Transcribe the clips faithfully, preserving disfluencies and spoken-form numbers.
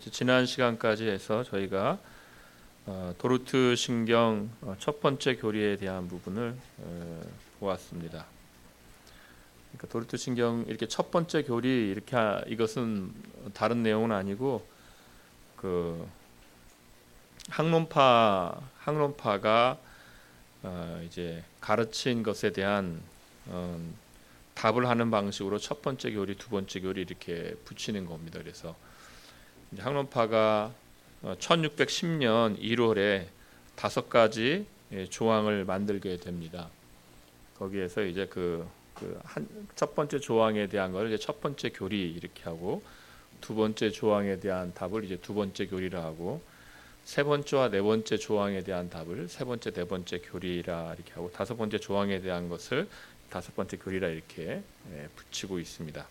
지난 시간까지 해서 저희가 어, 도르트 신경 어, 첫 번째 교리에 대한 부분을 어, 보았습니다. 그러니까 도르트 신경 이렇게 첫 번째 교리 이렇게 하, 이것은 다른 내용은 아니고 그 학론파 학론파가 어, 이제 가르친 것에 대한 어, 답을 하는 방식으로 첫 번째 교리, 두 번째 교리 이렇게 붙이는 겁니다. 그래서 이제 학론파가 천육백십 년 일월에 다섯 가지 조항을 만들게 됩니다. 거기에서 이제 그 첫 번째 조항에 대한 걸 이제 첫 번째 교리 이렇게 하고, 두 번째 조항에 대한 답을 이제 두 번째 교리라 하고, 세 번째와 네 번째 조항에 대한 답을 세 번째, 네 번째 교리라 이렇게 하고, 다섯 번째 조항에 대한 것을 다섯 번째 교리라 이렇게 붙이고 있습니다.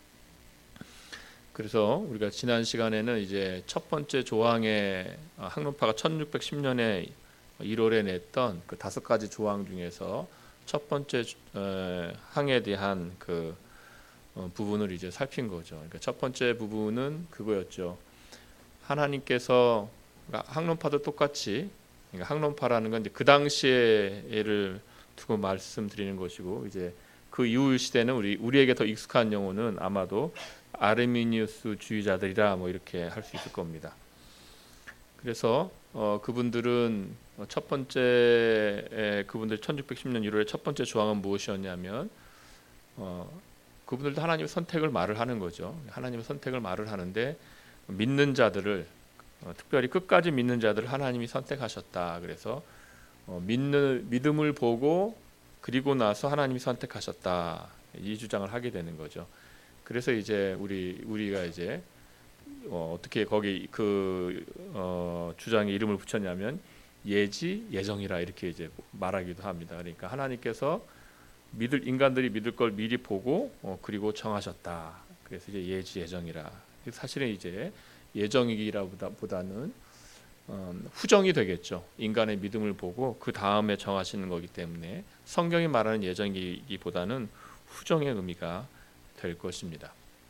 그래서 우리가 지난 시간에는 이제 첫 번째 조항에 학론파가 천육백십 년에 일월에 냈던 그 다섯 가지 조항 중에서 첫 번째 항에 대한 그 부분을 이제 살핀 거죠. 그러니까 첫 번째 부분은 그거였죠. 하나님께서, 그러니까 학론파도 똑같이, 그러니까 학론파라는 건 이제 그 당시에를 두고 말씀드리는 것이고, 이제 그 이후 시대는 우리 우리에게 더 익숙한 용어는 아마도 아르미니우스 주의자들이라 뭐 이렇게 할 수 있을 겁니다. 그래서 어, 그분들은 첫 번째 그분들 천육백십 년 일월에 첫 번째 조항은 무엇이었냐면 어, 그분들도 하나님의 선택을 말을 하는 거죠. 하나님의 선택을 말을 하는데 믿는 자들을 어, 특별히 끝까지 믿는 자들을 하나님이 선택하셨다. 그래서 어, 믿는 믿음을 보고 그리고 나서 하나님이 선택하셨다. 이 주장을 하게 되는 거죠. 그래서 이제 우리 우리가 이제 어, 어떻게 거기 그 어, 주장에 이름을 붙였냐면 예지 예정이라 이렇게 이제 말하기도 합니다. 그러니까 하나님께서 믿을 인간들이 믿을 걸 미리 보고 어, 그리고 정하셨다. 그래서 이제 예지 예정이라. 사실은 이제 예정이기보다는 어, 후정이 되겠죠. 인간의 믿음을 보고 그 다음에 정하시는 거기 때문에 성경이 말하는 예정이기보다는 후정의 의미가 될 것입니다.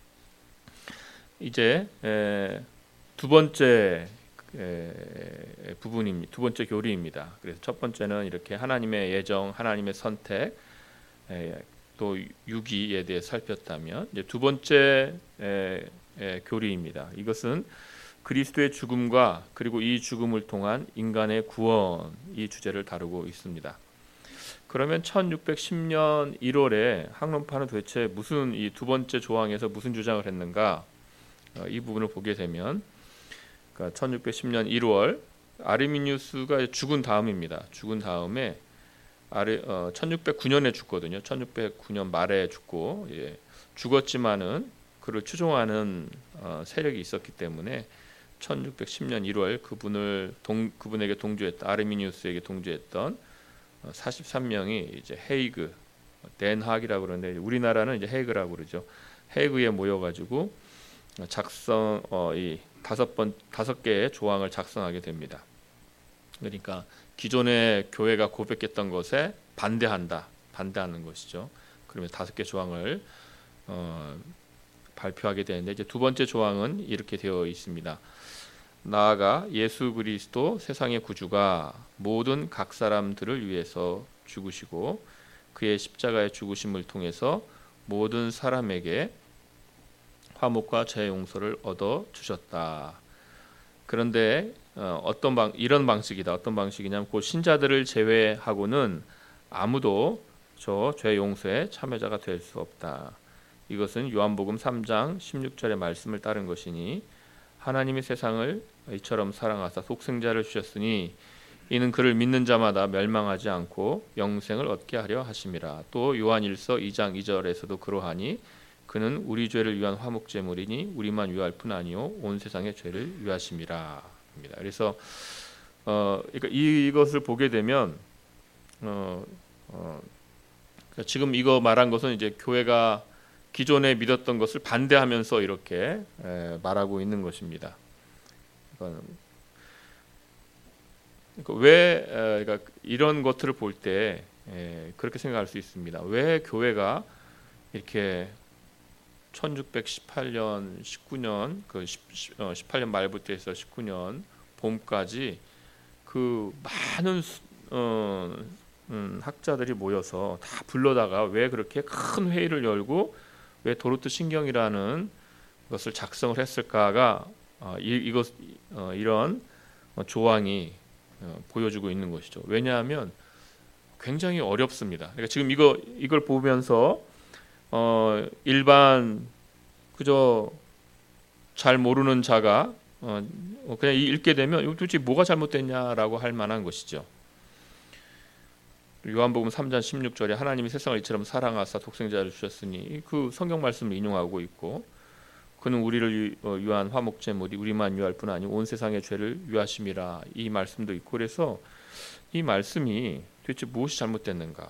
이제 에, 두 번째 에, 부분입니다. 두 번째 교리입니다. 그래서 첫 번째는 이렇게 하나님의 예정, 하나님의 선택, 에, 또 유기에 대해 살폈다면, 이제 두 번째 에, 에, 교리입니다. 이것은 그리스도의 죽음과 그리고 이 죽음을 통한 인간의 구원, 이 주제를 다루고 있습니다. 그러면 천육백십 년 일월에 학론파는 도대체 무슨 이 두 번째 조항에서 무슨 주장을 했는가? 어, 이 부분을 보게 되면, 그러니까 천육백십 년 일월 아르미니우스가 죽은 다음입니다. 죽은 다음에 아르, 어, 천육백구 년에 죽거든요. 천육백구 년 말에 죽고, 예, 죽었지만은 그를 추종하는 어, 세력이 있었기 때문에 천육백십 년 일월 그분을 동, 그분에게 동조했던 아르미니우스에게 동조했던 사십삼 명이 이제 헤이그, 덴하ag이라고 그러는데 우리나라는 이제 헤이그라고 그러죠. 헤이그에 모여가지고 작성 어, 이 다섯 번 다섯 개의 조항을 작성하게 됩니다. 그러니까 기존의 교회가 고백했던 것에 반대한다, 반대하는 것이죠. 그러면 다섯 개 조항을 어, 발표하게 되는데, 이제 두 번째 조항은 이렇게 되어 있습니다. 나아가 예수 그리스도 세상의 구주가 모든 각 사람들을 위해서 죽으시고 그의 십자가의 죽으심을 통해서 모든 사람에게 화목과 죄 용서를 얻어 주셨다. 그런데 어, 어떤 방 이런 방식이다. 어떤 방식이냐면 그 신자들을 제외하고는 아무도 저 죄 용서에 참여자가 될 수 없다. 이것은 요한복음 삼 장 십육 절의 말씀을 따른 것이니, 하나님이 세상을 이처럼 사랑하사 독생자를 주셨으니 이는 그를 믿는 자마다 멸망하지 않고 영생을 얻게 하려 하심이라. 또 요한일서 이 장 이 절에서도 그러하니 그는 우리 죄를 위한 화목제물이니 우리만 위할 뿐 아니요 온 세상의 죄를 위하심이라 합니다. 그래서 어, 그러니까 이것을 보게 되면 어, 어, 그러니까 지금 이거 말한 것은 이제 교회가 기존에 믿었던 것을 반대하면서 이렇게 에, 말하고 있는 것입니다. 그러니까 왜 에, 그러니까 이런 것들을 볼 때 그렇게 생각할 수 있습니다. 왜 교회가 이렇게 천육백십팔 년 십구 년 그 십팔 년 말부터 해서 십구 년 봄까지 그 많은 수, 어, 음, 학자들이 모여서 다 불러다가 왜 그렇게 큰 회의를 열고 왜 도르트 신경이라는 것을 작성을 했을까가 어, 이, 이것 어, 이런 조항이 어, 보여주고 있는 것이죠. 왜냐하면 굉장히 어렵습니다. 그러니까 지금 이거 이걸 보면서 어, 일반 그저 잘 모르는 자가 어, 그냥 읽게 되면 이거 도대체 뭐가 잘못됐냐라고 할 만한 것이죠. 요한복음 삼 장 십육 절에 하나님이 세상을 이처럼 사랑하사 독생자를 주셨으니 그 성경 말씀을 인용하고 있고, 그는 우리를 위한 화목제물이 우리만 위할 뿐 아니고 온 세상의 죄를 위하심이라, 이 말씀도 있고, 그래서 이 말씀이 도대체 무엇이 잘못됐는가?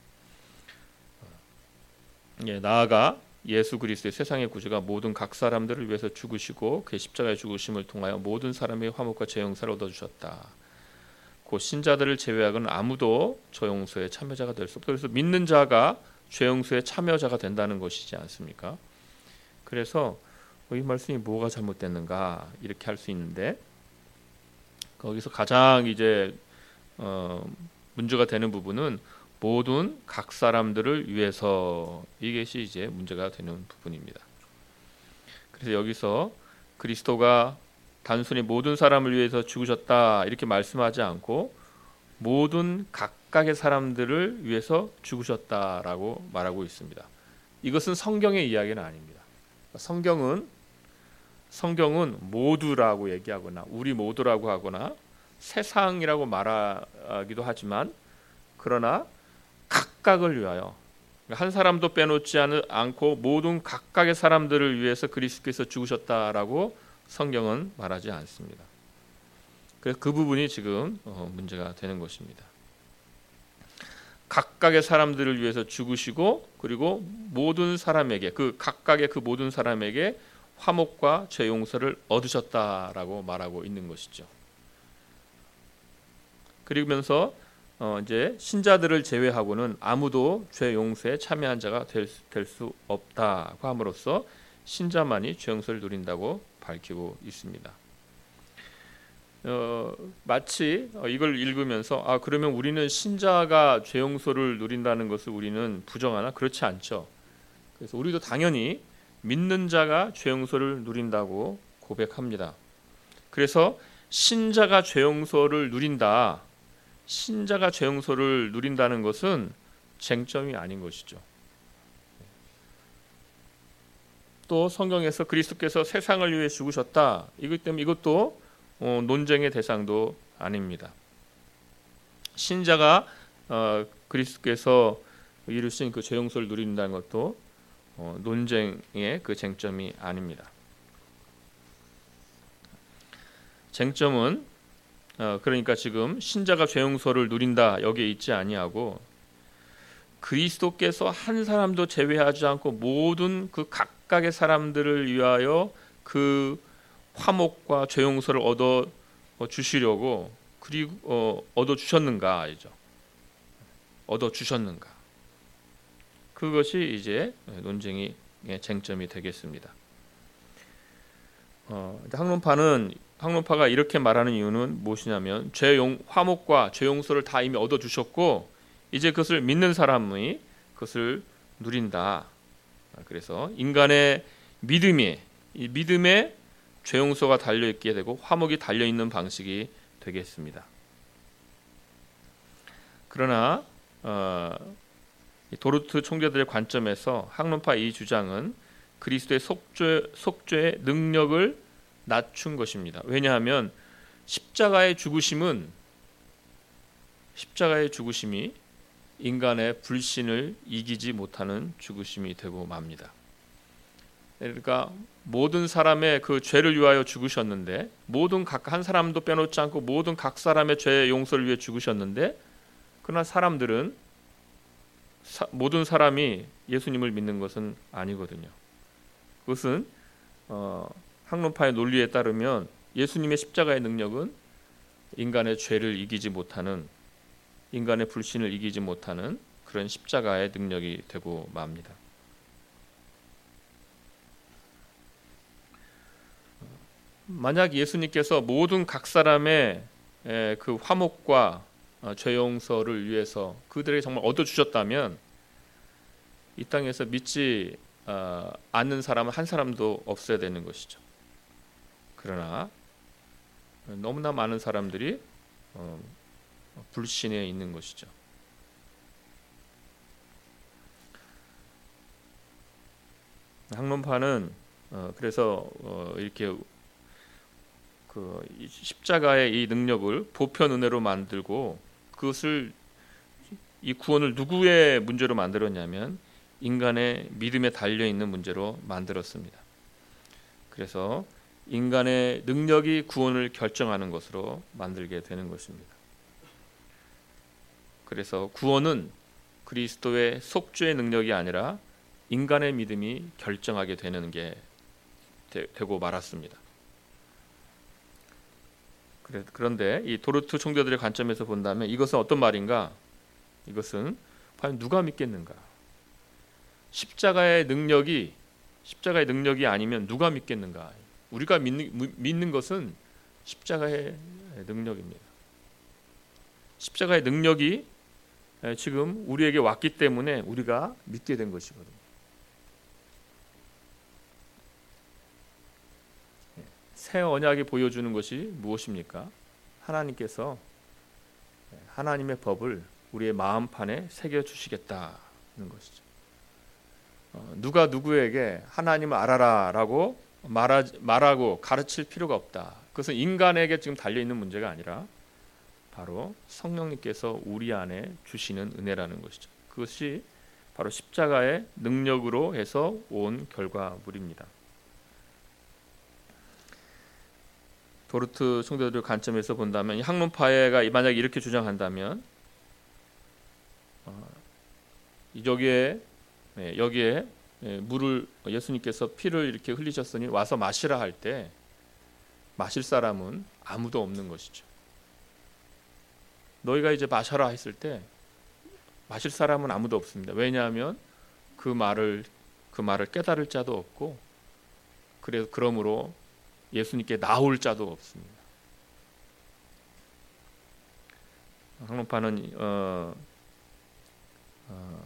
예, 나아가 예수 그리스도의 세상의 구주가 모든 각 사람들을 위해서 죽으시고 그의 십자가의 죽으심을 통하여 모든 사람의 화목과 죄 용서를 얻어주셨다. 그 신자들을 제외하고는 아무도 저 용서에 참여자가 될 수 없다. 그래서 믿는 자가 죄 용서에 참여자가 된다는 것이지 않습니까? 그래서 이 말씀이 뭐가 잘못됐는가 이렇게 할 수 있는데, 거기서 가장 이제 어, 문제가 되는 부분은 모든 각 사람들을 위해서, 이것이 이제 문제가 되는 부분입니다. 그래서 여기서 그리스도가 단순히 모든 사람을 위해서 죽으셨다 이렇게 말씀하지 않고 모든 각각의 사람들을 위해서 죽으셨다라고 말하고 있습니다. 이것은 성경의 이야기는 아닙니다. 성경은 성경은 모두라고 얘기하거나 우리 모두라고 하거나 세상이라고 말하기도 하지만, 그러나 각각을 위하여, 한 사람도 빼놓지 않고 모든 각각의 사람들을 위해서 그리스도께서 죽으셨다라고 성경은 말하지 않습니다. 그래서 그 부분이 지금 문제가 되는 것입니다. 각각의 사람들을 위해서 죽으시고, 그리고 모든 사람에게, 그 각각의 그 모든 사람에게 화목과 죄 용서를 얻으셨다라고 말하고 있는 것이죠. 그러면서 어 이제 신자들을 제외하고는 아무도 죄 용서에 참여한 자가 될 수 없다고 함으로써 신자만이 죄 용서를 누린다고 밝히고 있습니다. 어, 마치 이걸 읽으면서 아 그러면 우리는 신자가 죄 용서를 누린다는 것을 우리는 부정하나? 그렇지 않죠. 그래서 우리도 당연히 믿는 자가 죄 용서를 누린다고 고백합니다. 그래서 신자가 죄 용서를 누린다, 신자가 죄 용서를 누린다는 것은 쟁점이 아닌 것이죠. 또 성경에서 그리스도께서 세상을 위해 죽으셨다, 이것 때문에 이것도 어, 논쟁의 대상도 아닙니다. 신자가 어, 그리스도께서 이루신 그 죄 용서를 누린다는 것도 어, 논쟁의 그 쟁점이 아닙니다. 쟁점은 어, 그러니까 지금 신자가 죄 용서를 누린다 여기에 있지 아니하고, 그리스도께서 한 사람도 제외하지 않고 모든 그 각각의 사람들을 위하여 그 화목과 죄 용서를 얻어 주시려고 그리고 어, 얻어 주셨는가 이죠. 얻어 주셨는가. 그것이 이제 논쟁의 쟁점이 되겠습니다. 어, 학론파는 학론파가 이렇게 말하는 이유는 무엇이냐면, 죄 용 화목과 죄 용서를 다 이미 얻어 주셨고 이제 그것을 믿는 사람이 그것을 누린다. 그래서 인간의 믿음이 이 믿음에 죄 용서가 달려 있게 되고 화목이 달려 있는 방식이 되겠습니다. 그러나 어, 도르트 총재들의 관점에서 학론파 이 주장은 그리스도의 속죄, 속죄의 능력을 낮춘 것입니다. 왜냐하면 십자가의 죽으심은 십자가의 죽으심이 인간의 불신을 이기지 못하는 죽으심이 되고 맙니다. 그러니까 모든 사람의 그 죄를 위하여 죽으셨는데, 모든 각 한 사람도 빼놓지 않고 모든 각 사람의 죄 용서를 위해 죽으셨는데, 그러나 사람들은 사, 모든 사람이 예수님을 믿는 것은 아니거든요. 그것은 어, 학론파의 논리에 따르면 예수님의 십자가의 능력은 인간의 죄를 이기지 못하는, 인간의 불신을 이기지 못하는 그런 십자가의 능력이 되고 맙니다. 만약 예수님께서 모든 각 사람의 그 화목과 죄 용서를 위해서 그들에게 정말 얻어 주셨다면 이 땅에서 믿지 않는 사람은 한 사람도 없어야 되는 것이죠. 그러나 너무나 많은 사람들이 불신에 있는 것이죠. 학론파는 그래서 이렇게 그 십자가의 이 능력을 보편 은혜로 만들고 그것을 이 구원을 누구의 문제로 만들었냐면 인간의 믿음에 달려 있는 문제로 만들었습니다. 그래서 인간의 능력이 구원을 결정하는 것으로 만들게 되는 것입니다. 그래서 구원은 그리스도의 속죄의 능력이 아니라 인간의 믿음이 결정하게 되는 게 되, 되고 말았습니다. 그런데 이 도르트 총독들의 관점에서 본다면 이것은 어떤 말인가? 이것은 과연 누가 믿겠는가? 십자가의 능력이 십자가의 능력이 아니면 누가 믿겠는가? 우리가 믿는, 믿는 것은 십자가의 능력입니다. 십자가의 능력이 지금 우리에게 왔기 때문에 우리가 믿게 된 것이거든요. 새 언약이 보여주는 것이 무엇입니까? 하나님께서 하나님의 법을 우리의 마음판에 새겨주시겠다는 것이죠. 어, 누가 누구에게 하나님을 알아라라고 말하, 말하고 가르칠 필요가 없다. 그것은 인간에게 지금 달려있는 문제가 아니라 바로 성령님께서 우리 안에 주시는 은혜라는 것이죠. 그것이 바로 십자가의 능력으로 해서 온 결과물입니다. 도르트 총독들 관점에서 본다면 이 학론파회가 만약에 이렇게 주장한다면 어, 여기에 네, 여기에 네, 물을 예수님께서 피를 이렇게 흘리셨으니 와서 마시라 할 때 마실 사람은 아무도 없는 것이죠. 너희가 이제 마셔라 했을 때 마실 사람은 아무도 없습니다. 왜냐하면 그 말을 그 말을 깨달을 자도 없고 그래서 그러므로 예수님께 나올 자도 없습니다. 학론파는 어, 어,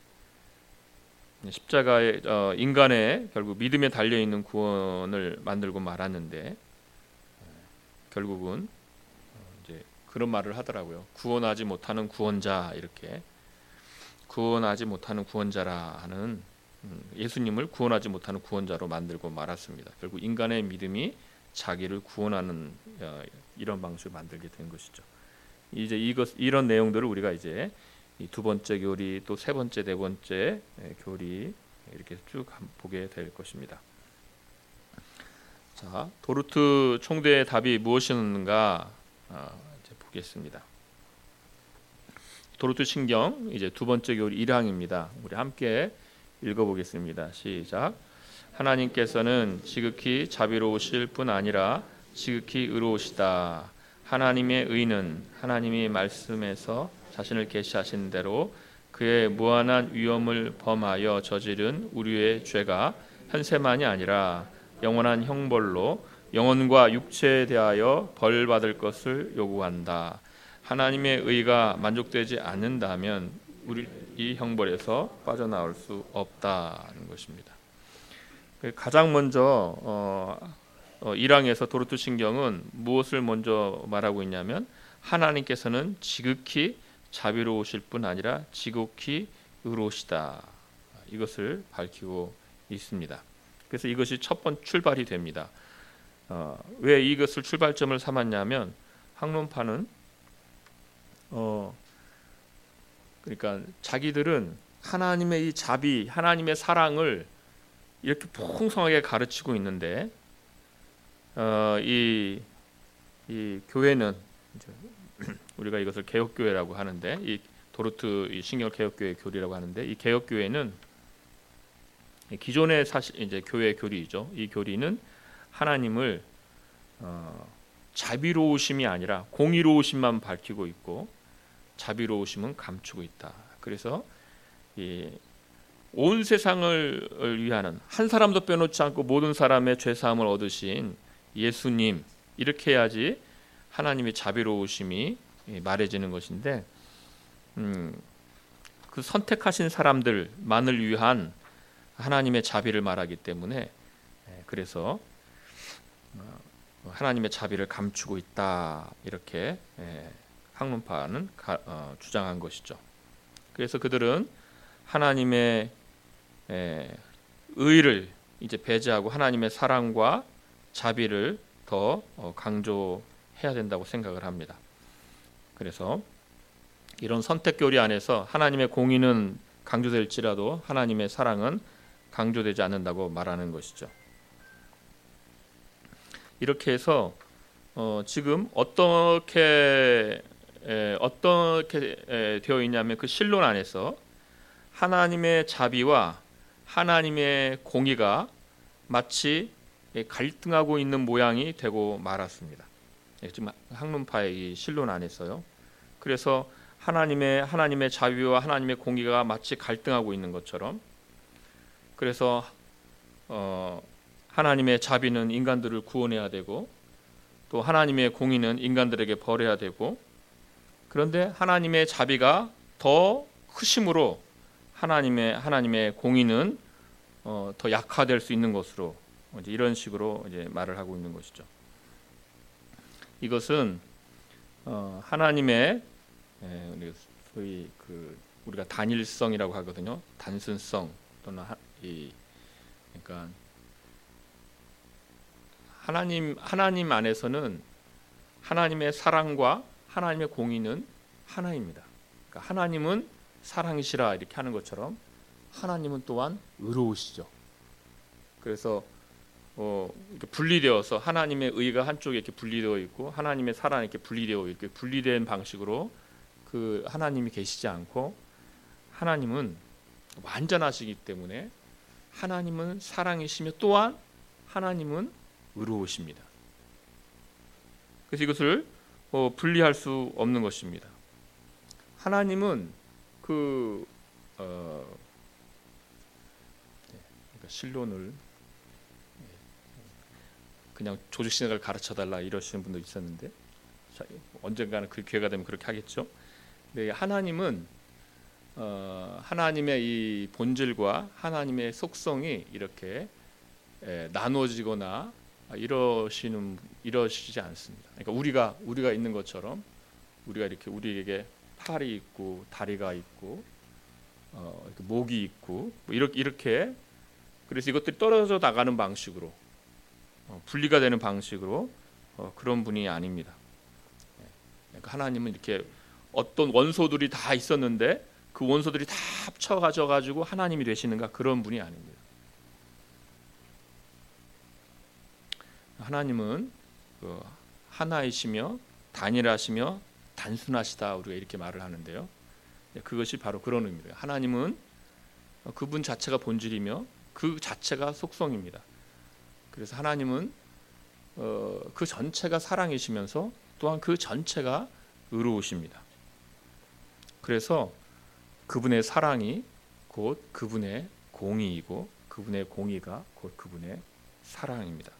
십자가의 어, 인간의 결국 믿음에 달려 있는 구원을 만들고 말았는데 결국은 이제 그런 말을 하더라고요. 구원하지 못하는 구원자 이렇게 구원하지 못하는 구원자라 하는 예수님을 구원하지 못하는 구원자로 만들고 말았습니다. 결국 인간의 믿음이 자기를 구원하는 이런 방식을 만들게 된 것이죠. 이제 이것 이런 내용들을 우리가 이제 이 두 번째 교리 또 세 번째 네 번째 교리 이렇게 쭉 보게 될 것입니다. 자, 도르트 총대의 답이 무엇이었는가 이제 보겠습니다. 도르트 신경 이제 두 번째 교리 일 항입니다. 우리 함께 읽어보겠습니다. 시작. 하나님께서는 지극히 자비로우실 뿐 아니라 지극히 의로우시다. 하나님의 의는 하나님이 말씀에서 자신을 계시하신 대로 그의 무한한 위엄을 범하여 저지른 우리의 죄가 현세만이 아니라 영원한 형벌로 영혼과 육체에 대하여 벌 받을 것을 요구한다. 하나님의 의가 만족되지 않는다면 우리 이 형벌에서 빠져나올 수 없다는 것입니다. 가장 먼저 어, 어, 일 항에서 도르트 신경은 무엇을 먼저 말하고 있냐면 하나님께서는 지극히 자비로우실 뿐 아니라 지극히 의로우시다. 이것을 밝히고 있습니다. 그래서 이것이 첫 번째 출발이 됩니다. 어, 왜 이것을 출발점을 삼았냐면 학론파는 어, 그러니까 자기들은 하나님의 이 자비, 하나님의 사랑을 이렇게 풍성하게 가르치고 있는데 어, 이, 이 교회는 이제 우리가 이것을 개혁교회라고 하는데 이 도르트 이 신경 개혁교회 교리라고 하는데 이 개혁교회는 기존의 사실 이제 교회 교리이죠. 이 교리는 하나님을 어, 자비로우심이 아니라 공의로우심만 밝히고 있고 자비로우심은 감추고 있다. 그래서 이 온 세상을 위하는 한 사람도 빼놓지 않고 모든 사람의 죄 사함을 얻으신 예수님 이렇게 해야지 하나님의 자비로우심이 말해지는 것인데 음, 그 선택하신 사람들만을 위한 하나님의 자비를 말하기 때문에 그래서 하나님의 자비를 감추고 있다 이렇게 학문파는 주장한 것이죠. 그래서 그들은 하나님의 의를 이제 배제하고 하나님의 사랑과 자비를 더 강조해야 된다고 생각을 합니다. 그래서 이런 선택 교리 안에서 하나님의 공의는 강조될지라도 하나님의 사랑은 강조되지 않는다고 말하는 것이죠. 이렇게 해서 어, 지금 어떻게 에, 어떻게 에, 되어 있냐면 그 신론 안에서 하나님의 자비와 하나님의 공의가 마치 갈등하고 있는 모양이 되고 말았습니다. 지금 학문파의 이 신론 안에서요. 그래서 하나님의 하나님의 자비와 하나님의 공의가 마치 갈등하고 있는 것처럼, 그래서 어, 하나님의 자비는 인간들을 구원해야 되고 또 하나님의 공의는 인간들에게 벌해야 되고, 그런데 하나님의 자비가 더 크심으로 하나님의 하나님의 공의는 어, 더 약화될 수 있는 것으로 이제 이런 식으로 이제 말을 하고 있는 것이죠. 이것은 어, 하나님의 에, 소위 그 우리가 단일성이라고 하거든요. 단순성 또는 하, 이 그러니까 하나님 하나님 안에서는 하나님의 사랑과 하나님의 공의는 하나입니다. 그러니까 하나님은 사랑이시라 이렇게 하는 것처럼 하나님은 또한 의로우시죠. 그래서 어, 이렇게 분리되어서 하나님의 의가 한쪽에 이렇게 분리되어 있고 하나님의 사랑이 이렇게 분리되어 이렇게 분리된 방식으로 그 하나님이 계시지 않고, 하나님은 완전하시기 때문에 하나님은 사랑이시며 또한 하나님은 의로우십니다. 그래서 이것을 어, 분리할 수 없는 것입니다. 하나님은 그 어, 그러니까 신론을 그냥 조직신학을 가르쳐달라 이러시는 분도 있었는데, 자, 언젠가는 그 기회가 되면 그렇게 하겠죠. 네, 하나님은 어, 하나님의 이 본질과 하나님의 속성이 이렇게 에, 나눠지거나 이러시는 이러시지 않습니다. 그러니까 우리가 우리가 있는 것처럼 우리가 이렇게 우리에게 팔이 있고 다리가 있고 어, 이렇게 목이 있고 뭐 이렇게 이렇게 그래서 이것들이 떨어져 나가는 방식으로 어, 분리가 되는 방식으로 어, 그런 분이 아닙니다. 그러니까 하나님은 이렇게 어떤 원소들이 다 있었는데 그 원소들이 다 합쳐 가져 가지고 하나님이 되시는가, 그런 분이 아닙니다. 하나님은 그 하나이시며 단일하시며 단순하시다 우리가 이렇게 말을 하는데요. 그것이 바로 그런 의미예요. 하나님은 그분 자체가 본질이며 그 자체가 속성입니다. 그래서 하나님은 어, 그 전체가 사랑이시면서 또한 그 전체가 의로우십니다. 그래서 그분의 사랑이 곧 그분의 공의이고 그분의 공의가 곧 그분의 사랑입니다.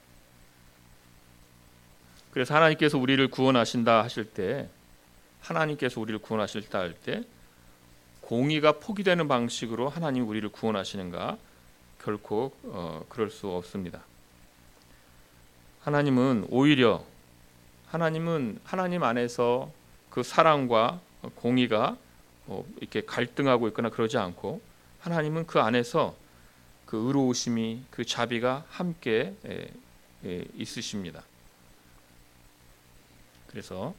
그래서 하나님께서 우리를 구원하신다 하실 때, 하나님께서 우리를 구원하실다 할 때 공의가 포기되는 방식으로 하나님이 우리를 구원하시는가? 결코 어, 그럴 수 없습니다. 하나님은 오히려 하나님은 하나님 안에서 그 사랑과 공의가 어, 이렇게 갈등하고 있거나 그러지 않고, 하나님은 그 안에서 그 의로우심이 그 자비가 함께 에, 에, 있으십니다. 그래서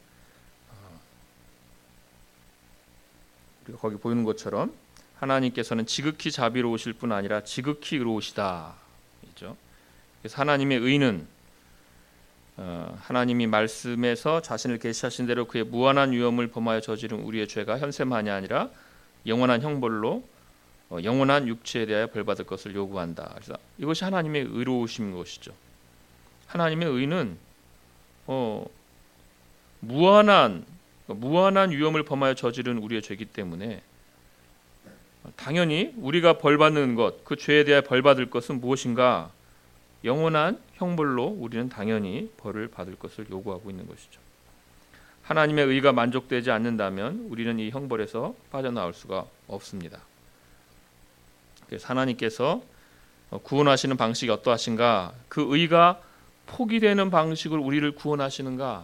우리가 거기 보이는 것처럼 하나님께서는 지극히 자비로우실 뿐 아니라 지극히 의로우시다. 그렇죠? 그래서 하나님의 의는 어, 하나님이 말씀에서 자신을 계시하신 대로 그의 무한한 위엄을 범하여 저지른 우리의 죄가 현세만이 아니라 영원한 형벌로 어, 영원한 육체에 대하여 벌받을 것을 요구한다. 그래서 이것이 하나님의 의로우심인 것이죠. 하나님의 의는 어, 무한한 무한한 위엄을 범하여 저지른 우리의 죄이기 때문에 당연히 우리가 벌받는 것, 그 죄에 대해 벌받을 것은 무엇인가? 영원한 형벌로 우리는 당연히 벌을 받을 것을 요구하고 있는 것이죠. 하나님의 의가 만족되지 않는다면 우리는 이 형벌에서 빠져나올 수가 없습니다. 그래서 하나님께서 구원하시는 방식이 어떠하신가? 그 의가 포기되는 방식으로 우리를 구원하시는가?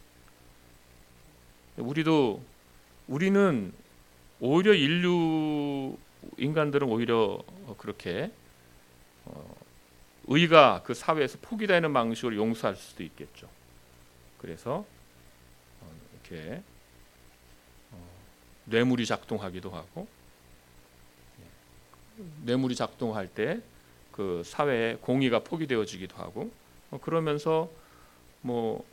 우리도 우리는 오히려 인류 인간들은 오히려 그렇게 어, 의가 그 사회에서 포기되는 방식으로 용서할 수도 있겠죠. 그래서 어, 이렇게 어, 뇌물이 작동하기도 하고, 뇌물이 작동할 때 그 사회의 공의가 포기되어지기도 하고, 어, 그러면서 뭐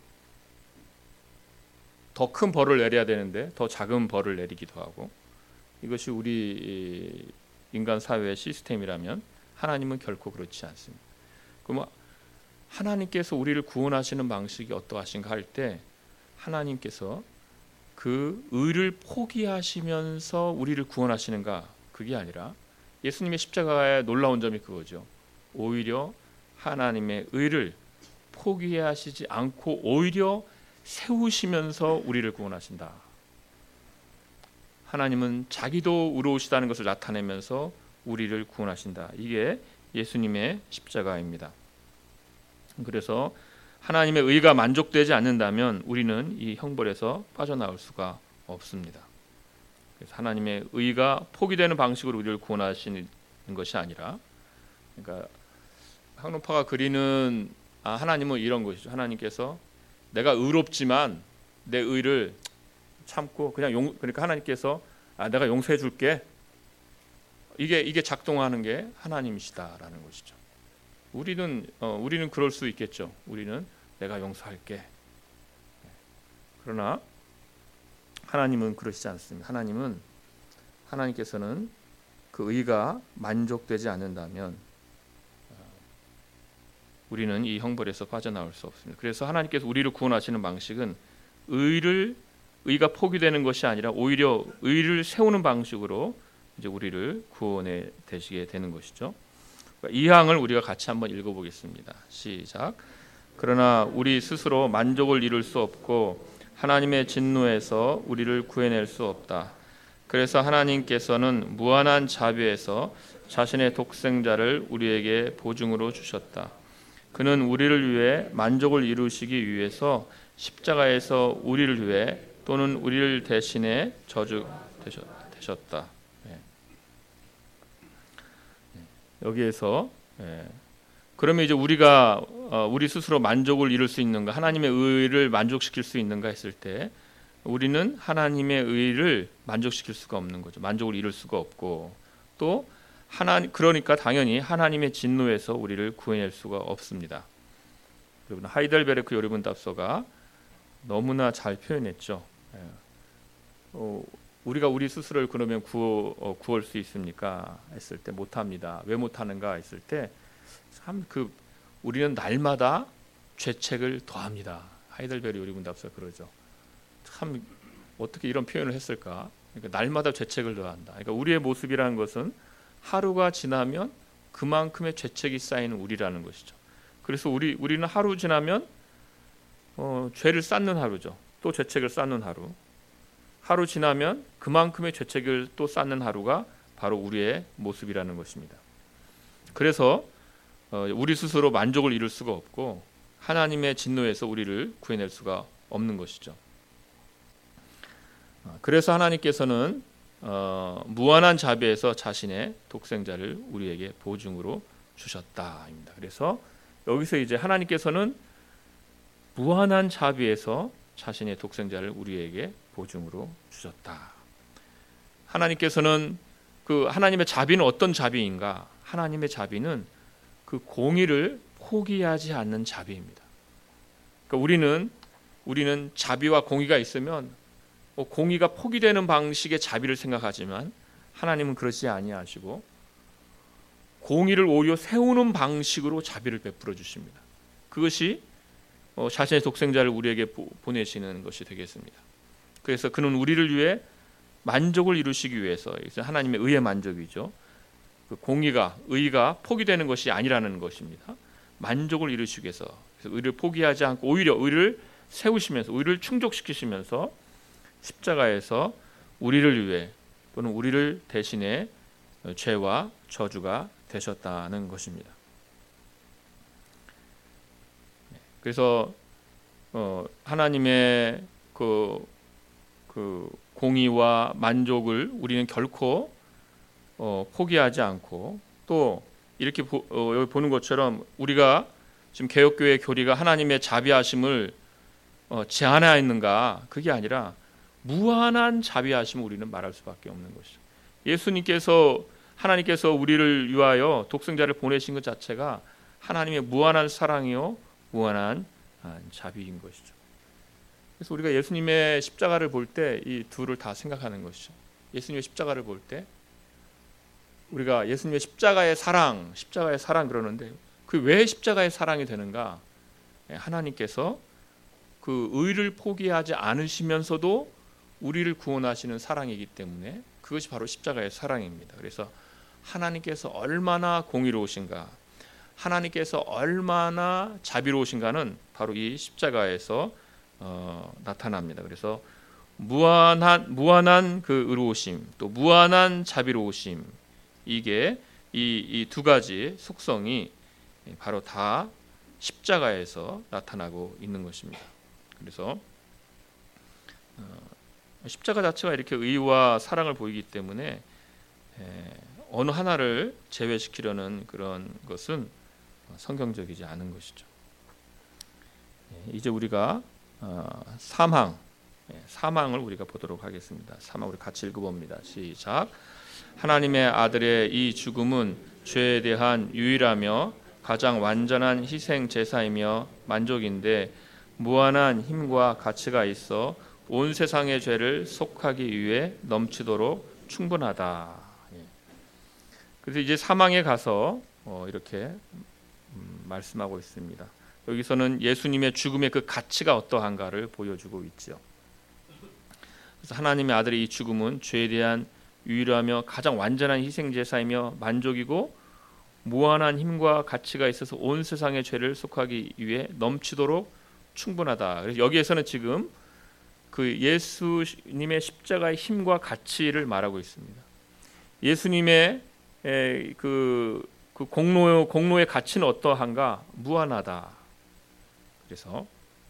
더 큰 벌을 내려야 되는데 더 작은 벌을 내리기도 하고, 이것이 우리 인간 사회의 시스템이라면 하나님은 결코 그렇지 않습니다. 그럼 하나님께서 우리를 구원하시는 방식이 어떠하신가 할 때 하나님께서 그 의를 포기하시면서 우리를 구원하시는가? 그게 아니라 예수님의 십자가의 놀라운 점이 그거죠. 오히려 하나님의 의를 포기하시지 않고 오히려 세우시면서 우리를 구원하신다. 하나님은 자기도 의로우시다는 것을 나타내면서 우리를 구원하신다. 이게 예수님의 십자가입니다. 그래서 하나님의 의가 만족되지 않는다면 우리는 이 형벌에서 빠져나올 수가 없습니다. 그래서 하나님의 의가 포기되는 방식으로 우리를 구원하시는 것이 아니라, 그러니까 학론파가 그리는 아, 하나님은 이런 것이죠. 하나님께서 내가 의롭지만 내 의를 참고 그냥 용, 그러니까 하나님께서 아, 내가 용서해 줄게. 이게 이게 작동하는 게 하나님이시다라는 것이죠. 우리는 어, 우리는 그럴 수 있겠죠. 우리는 내가 용서할게. 그러나 하나님은 그러시지 않습니다. 하나님은 하나님께서는 그 의가 만족되지 않는다면 우리는 이 형벌에서 빠져나올 수 없습니다. 그래서 하나님께서 우리를 구원하시는 방식은 의를 의가 포기되는 것이 아니라 오히려 의를 세우는 방식으로 이제 우리를 구원해 되시게 되는 것이죠. 이 항을 우리가 같이 한번 읽어보겠습니다. 시작. 그러나 우리 스스로 만족을 이룰 수 없고 하나님의 진노에서 우리를 구해낼 수 없다. 그래서 하나님께서는 무한한 자비에서 자신의 독생자를 우리에게 보증으로 주셨다. 그는 우리를 위해 만족을 이루시기 위해서 십자가에서 우리를 위해 또는 우리를 대신해 저주 되셨다. 네. 여기에서 네. 그러면 이제 우리가 어, 우리 스스로 만족을 이룰 수 있는가, 하나님의 의를 만족시킬 수 있는가 했을 때 우리는 하나님의 의를 만족시킬 수가 없는 거죠. 만족을 이룰 수가 없고, 또 하나 그러니까 당연히 하나님의 진노에서 우리를 구해낼 수가 없습니다. 여러분 하이델베르크 요리문답서가 너무나 잘 표현했죠. 예. 어, 우리가 우리 스스로를 그러면 구어, 어, 구할 수 있습니까? 했을 때 못합니다. 왜 못하는가 했을 때 참 그 우리는 날마다 죄책을 더합니다. 하이델베르크 요리문답서 그러죠. 참 어떻게 이런 표현을 했을까? 그러니까 날마다 죄책을 더한다. 그러니까 우리의 모습이라는 것은 하루가 지나면 그만큼의 죄책이 쌓이는 우리라는 것이죠. 그래서 우리 우리는 하루 지나면 어, 죄를 쌓는 하루죠. 또 죄책을 쌓는 하루. 하루 지나면 그만큼의 죄책을 또 쌓는 하루가 바로 우리의 모습이라는 것입니다. 그래서 어, 우리 스스로 만족을 이룰 수가 없고 하나님의 진노에서 우리를 구해낼 수가 없는 것이죠. 그래서 하나님께서는 어, 무한한 자비에서 자신의 독생자를 우리에게 보증으로 주셨다입니다. 그래서 여기서 이제 하나님께서는 무한한 자비에서 자신의 독생자를 우리에게 보증으로 주셨다. 하나님께서는 그 하나님의 자비는 어떤 자비인가? 하나님의 자비는 그 공의를 포기하지 않는 자비입니다. 그러니까 우리는 우리는 자비와 공의가 있으면 공의가 포기되는 방식의 자비를 생각하지만 하나님은 그렇지 아니하시고 공의를 오히려 세우는 방식으로 자비를 베풀어 주십니다. 그것이 자신의 독생자를 우리에게 보내시는 것이 되겠습니다. 그래서 그는 우리를 위해 만족을 이루시기 위해서, 하나님의 의의 만족이죠. 그 공의가 의가 포기되는 것이 아니라는 것입니다. 만족을 이루시기 위해서, 그래서 의를 포기하지 않고 오히려 의를 세우시면서 의를 충족시키시면서 십자가에서 우리를 위해 또는 우리를 대신해 죄와 저주가 되셨다는 것입니다. 그래서 어, 하나님의 그, 그 공의와 만족을 우리는 결코 어, 포기하지 않고, 또 이렇게 보, 어, 여기 보는 것처럼 우리가 지금 개혁교회 교리가 하나님의 자비하심을 어, 제한하였는가, 그게 아니라 무한한 자비하심을 우리는 말할 수밖에 없는 것이죠. 예수님께서 하나님께서 우리를 위하여 독생자를 보내신 것 자체가 하나님의 무한한 사랑이요 무한한 자비인 것이죠. 그래서 우리가 예수님의 십자가를 볼 때 이 둘을 다 생각하는 것이죠. 예수님의 십자가를 볼 때 우리가 예수님의 십자가의 사랑, 십자가의 사랑 그러는데 그 왜 십자가의 사랑이 되는가? 하나님께서 그 의를 포기하지 않으시면서도 우리를 구원하시는 사랑이기 때문에 그것이 바로 십자가의 사랑입니다. 그래서 하나님께서 얼마나 공의로우신가, 하나님께서 얼마나 자비로우신가는 바로 이 십자가에서 어, 나타납니다. 그래서 무한한 무한한 그 의로우심, 또 무한한 자비로우심, 이게 이 두 가지 속성이 바로 다 십자가에서 나타나고 있는 것입니다. 그래서 어, 십자가 자체가 이렇게 의와 사랑을 보이기 때문에 에, 어느 하나를 제외시키려는 그런 것은 성경적이지 않은 것이죠. 이제 우리가 사망, 사망을 우리가 보도록 하겠습니다. 사망 우리 같이 읽어봅니다. 시작. 하나님의 아들의 이 죽음은 죄에 대한 유일하며 가장 완전한 희생 제사이며 만족인데 무한한 힘과 가치가 있어 온 세상의 죄를 속하기 위해 넘치도록 충분하다. 그래서 이제 사망에 가서 이렇게 말씀하고 있습니다. 여기서는 예수님의 죽음의 그 가치가 어떠한가를 보여주고 있죠. 그래서 하나님의 아들의 이 죽음은 죄에 대한 유일하며 가장 완전한 희생 제사이며 만족이고 무한한 힘과 가치가 있어서 온 세상의 죄를 속하기 위해 넘치도록 충분하다. 그래서 여기에서는 지금 그 예수님의 십자가의 힘과 가치를 말하고 있습니다. 예수님의 그, 그 공로, 공로의 가치는 어떠한가? 무한하다. 그래서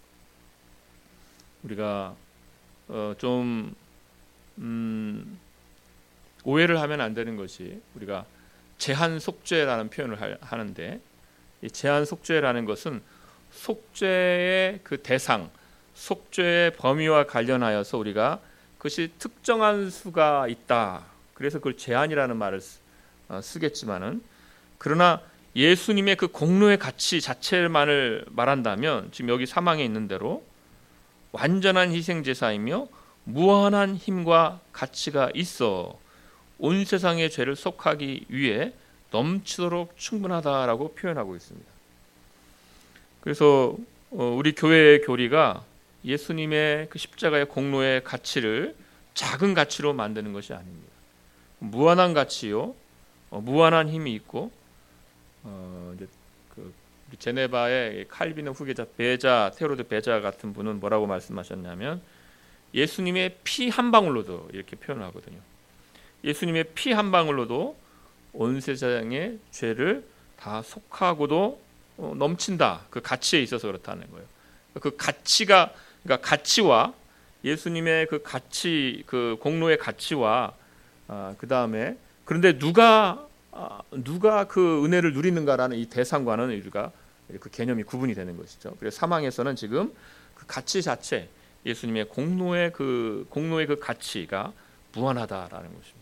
우리가 어, 좀 음, 오해를 하면 안 되는 것이, 우리가 제한 속죄라는 표현을 하, 하는데 이 제한 속죄라는 것은 속죄의 그 대상, 속죄의 범위와 관련하여서 우리가 그것이 특정한 수가 있다. 그래서 그걸 제한이라는 말을 쓰, 어, 쓰겠지만은, 그러나 예수님의 그 공로의 가치 자체만을 말한다면 지금 여기 사망에 있는 대로 완전한 희생 제사이며 무한한 힘과 가치가 있어 온 세상의 죄를 속하기 위해 넘치도록 충분하다라고 표현하고 있습니다. 그래서 우리 교회의 교리가 예수님의 그 십자가의 공로의 가치를 작은 가치로 만드는 것이 아닙니다. 무한한 가치요, 무한한 힘이 있고, 어, 이제 그 제네바의 칼빈의 후계자 베자, 테오도르 베자 같은 분은 뭐라고 말씀하셨냐면 예수님의 피 한 방울로도 이렇게 표현하거든요. 예수님의 피 한 방울로도 온 세상의 죄를 다 속하고도 어, 넘친다. 그 가치에 있어서 그렇다는 거예요. 그 가치가, 그러니까 가치와 예수님의 그 가치, 그 공로의 가치와 아, 그 다음에 그런데 누가 아, 누가 그 은혜를 누리는가라는 이 대상과는 우리가 그 개념이 구분이 되는 것이죠. 그래서 사망에서는 지금 그 가치 자체, 예수님의 공로의 그 공로의 그 가치가 무한하다라는 것입니다.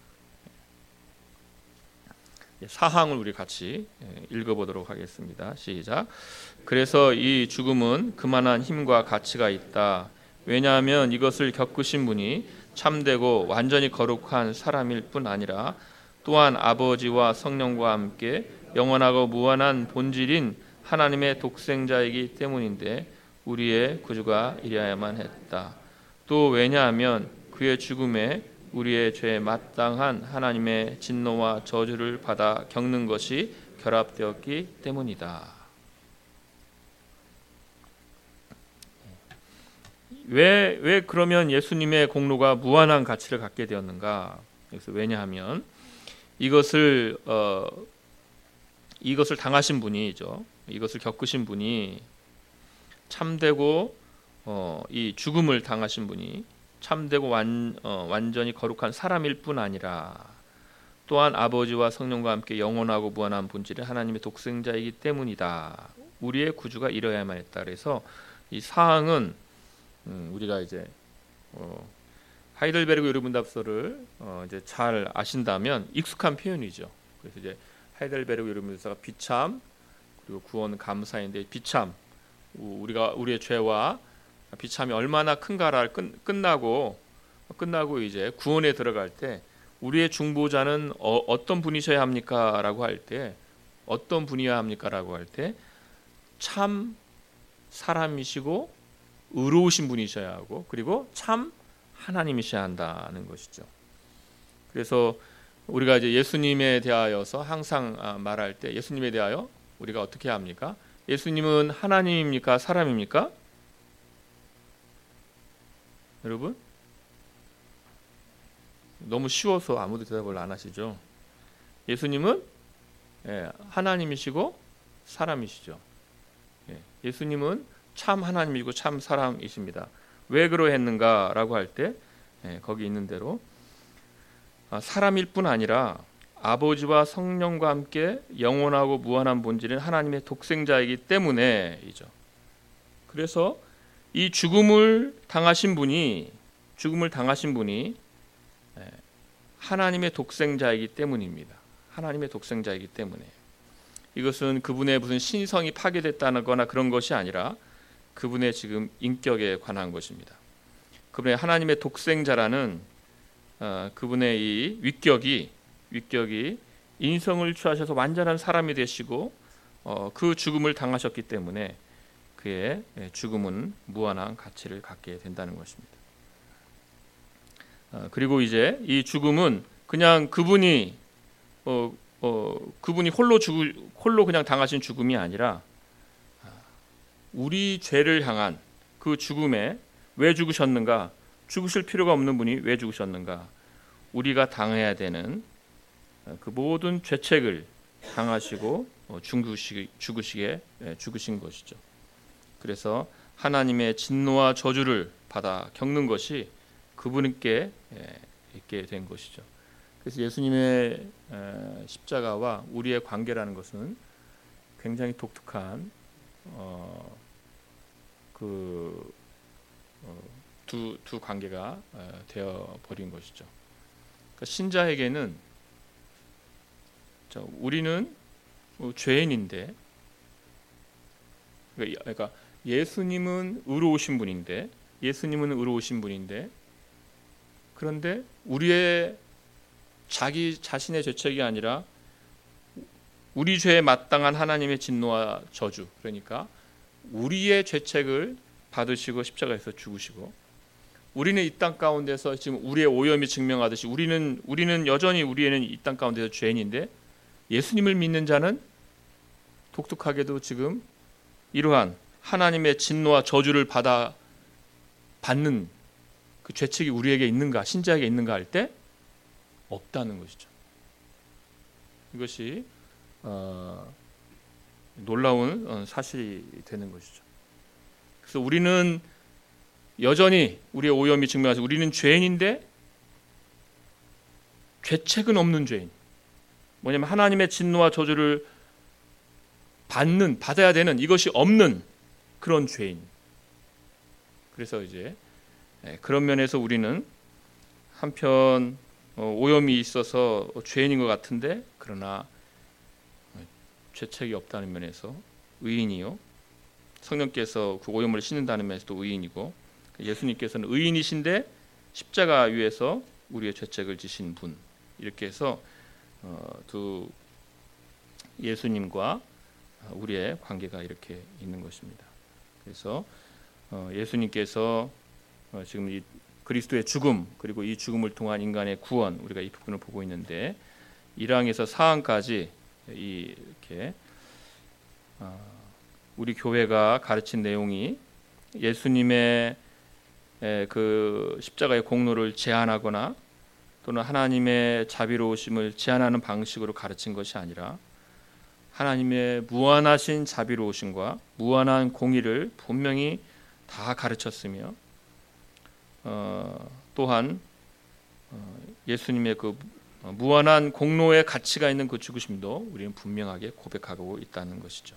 사항을 우리 같이 읽어보도록 하겠습니다. 시작. 그래서 이 죽음은 그만한 힘과 가치가 있다. 왜냐하면 이것을 겪으신 분이 참되고 완전히 거룩한 사람일 뿐 아니라 또한 아버지와 성령과 함께 영원하고 무한한 본질인 하나님의 독생자이기 때문인데 우리의 구주가 이래야만 했다. 또 왜냐하면 그의 죽음에 우리의 죄에 마땅한 하나님의 진노와 저주를 받아 겪는 것이 결합되었기 때문이다. 왜, 왜 그러면 예수님의 공로가 무한한 가치를 갖게 되었는가? 그래서 왜냐하면 이것을 어, 이것을 당하신 분이죠. 이것을 겪으신 분이 참되고 어, 이 죽음을 당하신 분이 참되고 완, 어, 완전히 거룩한 사람일 뿐 아니라 또한 아버지와 성령과 함께 영원하고 무한한 본질의 하나님의 독생자이기 때문이다. 우리의 구주가 이뤄야만 했다. 그래서 이 사항은 음, 우리가 이제 어, 하이델베르그 요르문답서를 어, 이제 잘 아신다면 익숙한 표현이죠. 그래서 이제 하이델베르그 요르문답서가 비참 그리고 구원 감사인데 비참 우리가 우리의 죄와 비참이 얼마나 큰가를 끝, 끝나고 끝나고 이제 구원에 들어갈 때 우리의 중보자는 어, 어떤 분이셔야 합니까라고 할 때 어떤 분이어야 합니까라고 할 때 참 사람이시고 의로우신 분이셔야 하고 그리고 참 하나님이셔야 한다는 것이죠. 그래서 우리가 이제 예수님에 대하여서 항상 말할 때 예수님에 대하여 우리가 어떻게 합니까? 예수님은 하나님입니까? 사람입니까? 여러분? 너무 쉬워서 아무도 대답을 안 하시죠. 예수님은 하나님이시고 사람이시죠. 예수님은 참 하나님이고 참 사람이십니다. 왜 그러했는가라고 할 때 거기 있는 대로 사람일 뿐 아니라 아버지와 성령과 함께 영원하고 무한한 본질인 하나님의 독생자이기 때문에이죠. 그래서 이 죽음을 당하신 분이 죽음을 당하신 분이 하나님의 독생자이기 때문입니다. 하나님의 독생자이기 때문에 이것은 그분의 무슨 신성이 파괴됐다는 거나 그런 것이 아니라 그분의 지금 인격에 관한 것입니다. 그분의 하나님의 독생자라는 어, 그분의 이 위격이 위격이 인성을 취하셔서 완전한 사람이 되시고 어, 그 죽음을 당하셨기 때문에 그의 죽음은 무한한 가치를 갖게 된다는 것입니다. 어, 그리고 이제 이 죽음은 그냥 그분이 어, 어, 그분이 홀로 죽을 홀로 그냥 당하신 죽음이 아니라 우리 죄를 향한 그 죽음에 왜 죽으셨는가? 죽으실 필요가 없는 분이 왜 죽으셨는가? 우리가 당해야 되는 그 모든 죄책을 당하시고 죽으시, 죽으시게 죽으신 것이죠. 그래서 하나님의 진노와 저주를 받아 겪는 것이 그분께 있게 된 것이죠. 그래서 예수님의 십자가와 우리의 관계라는 것은 굉장히 독특한 어, 그 두, 두 관계가 되어 버린 것이죠. 그러니까 신자에게는 자, 우리는 죄인인데, 그러니까 예수님은 의로우신 분인데, 예수님은 의로우신 분인데, 그런데 우리의 자기 자신의 죄책이 아니라 우리 죄에 마땅한 하나님의 진노와 저주, 그러니까 우리의 죄책을 받으시고 십자가에서 죽으시고, 우리는 이 땅 가운데서 지금 우리의 오염이 증명하듯이 우리는 우리는 여전히 우리는 이 땅 가운데서 죄인인데, 예수님을 믿는 자는 독특하게도 지금 이러한 하나님의 진노와 저주를 받아 받는 그 죄책이 우리에게 있는가, 신자에게 있는가 할 때 없다는 것이죠. 이것이 어, 놀라운 사실이 되는 것이죠. 그래서 우리는 여전히 우리의 오염이 증명해서 우리는 죄인인데 죄책은 없는 죄인. 뭐냐면 하나님의 진노와 저주를 받는, 받아야 되는 이것이 없는 그런 죄인. 그래서 이제 그런 면에서 우리는 한편 오염이 있어서 죄인인 것 같은데, 그러나 죄책이 없다는 면에서 의인이요, 성령께서 그 오염을 씻는다는 면에서도 의인이고, 예수님께서는 의인이신데 십자가 위에서 우리의 죄책을 지신 분, 이렇게 해서 두 예수님과 우리의 관계가 이렇게 있는 것입니다. 그래서 예수님께서 지금 이 그리스도의 죽음, 그리고 이 죽음을 통한 인간의 구원, 우리가 이 부분을 보고 있는데, 일 항에서 사 항까지 이렇게 우리 교회가 가르친 내용이 예수님의 그 십자가의 공로를 제한하거나 또는 하나님의 자비로우심을 제한하는 방식으로 가르친 것이 아니라 하나님의 무한하신 자비로우심과 무한한 공의를 분명히 다 가르쳤으며 어, 또한 어, 예수님의 그 무한한 공로의 가치가 있는 그 죽으심도 우리는 분명하게 고백하고 있다는 것이죠.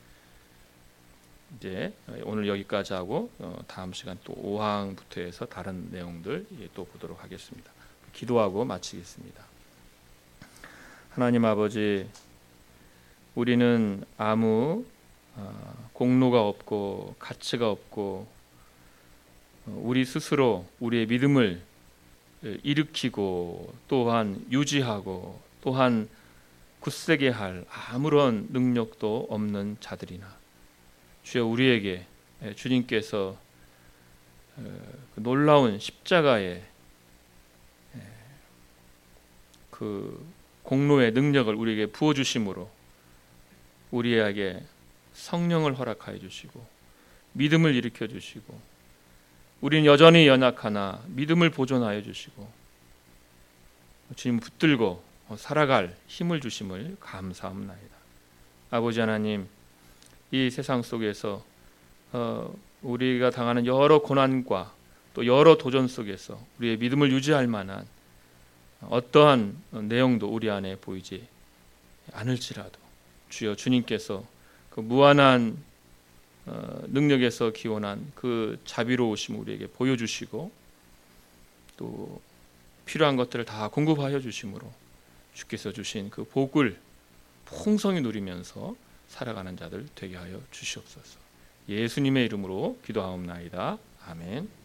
이제 오늘 여기까지 하고 다음 시간 또 오 항부터 해서 다른 내용들 또 보도록 하겠습니다. 기도하고 마치겠습니다. 하나님 아버지, 우리는 아무 공로가 없고 가치가 없고 우리 스스로 우리의 믿음을 일으키고 또한 유지하고 또한 굳세게 할 아무런 능력도 없는 자들이나 주여 우리에게 주님께서 놀라운 십자가의 그 공로의 능력을 우리에게 부어주심으로 우리에게 성령을 허락하여 주시고 믿음을 일으켜 주시고 우리는 여전히 연약하나 믿음을 보존하여 주시고 주님 붙들고 살아갈 힘을 주심을 감사합나이다. 아버지 하나님, 이 세상 속에서 어, 우리가 당하는 여러 고난과 또 여러 도전 속에서 우리의 믿음을 유지할 만한 어떠한 내용도 우리 안에 보이지 않을지라도 주여 주님께서 그 무한한 어, 능력에서 기원한 그 자비로우심 우리에게 보여주시고 또 필요한 것들을 다 공급하여 주심으로 주께서 주신 그 복을 풍성히 누리면서 살아가는 자들 되게 하여 주시옵소서. 예수님의 이름으로 기도하옵나이다. 아멘.